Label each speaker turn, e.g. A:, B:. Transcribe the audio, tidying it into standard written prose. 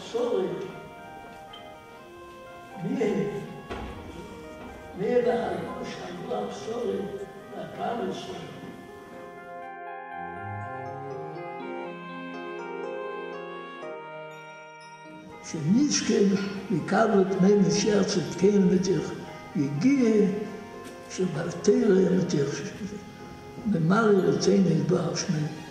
A: הסורי, מי והיום שהיו הסורי והפעם הסורי. שנזכן יקבל את מי נשאר צדקן מתך, יגיע שבתרא מתך, במעלה רצינו יתברך שמי.